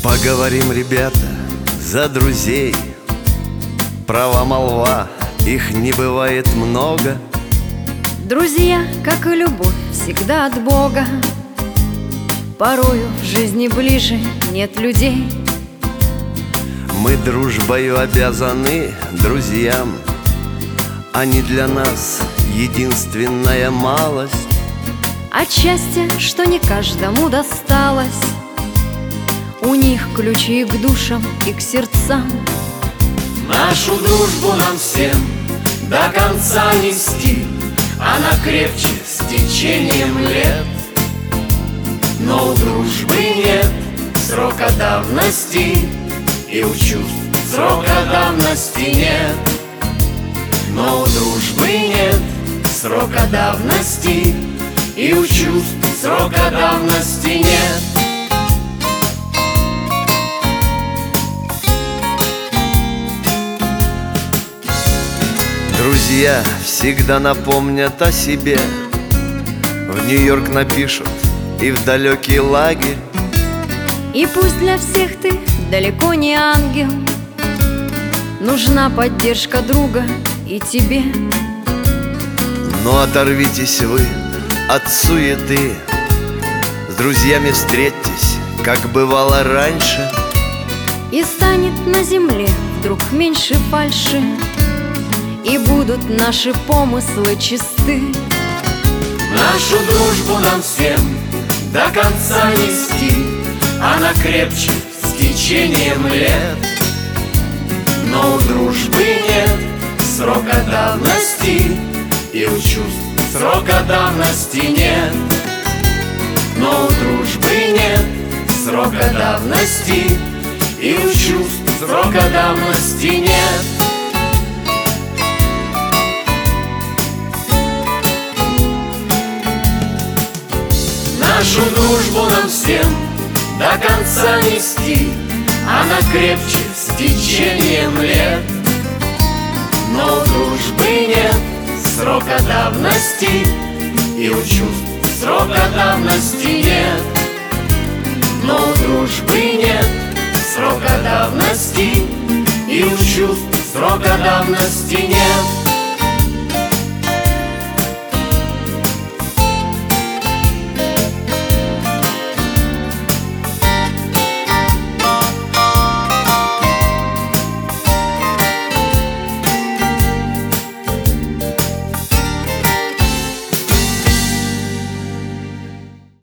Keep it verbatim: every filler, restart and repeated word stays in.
Поговорим, ребята, за друзей. Права молва, их не бывает много. Друзья, как и любовь, всегда от Бога. Порою в жизни ближе нет людей. Мы дружбою обязаны друзьям. Они для нас единственная малость. От счастья, что не каждому досталось. У них ключи к душам и к сердцам. Нашу дружбу нам всем до конца нести. Она крепче с течением лет. Но у дружбы нет срока давности, и у чувств срока давности нет. Но у дружбы нет срока давности, и у чувств срока давности нет. Друзья всегда напомнят о себе. В Нью-Йорк напишут и в далекий лагерь. И пусть для всех ты далеко не ангел, нужна поддержка друга и тебе. Но оторвитесь вы от суеты, с друзьями встретьтесь, как бывало раньше. И станет на земле вдруг меньше фальши, и будут наши помыслы чисты. Нашу дружбу нам всем до конца нести. Она крепче с течением лет. Но у дружбы нет срока давности, и у чувств срока давности нет. Но у дружбы нет срока давности, и у чувств срока давности нет. Нашу дружбу нам всем до конца нести. Она крепче с течением лет. Но у дружбы нет срока давности, и у чувств срока давности нет. Но у дружбы нет срока давности, и у чувств срока давности нет.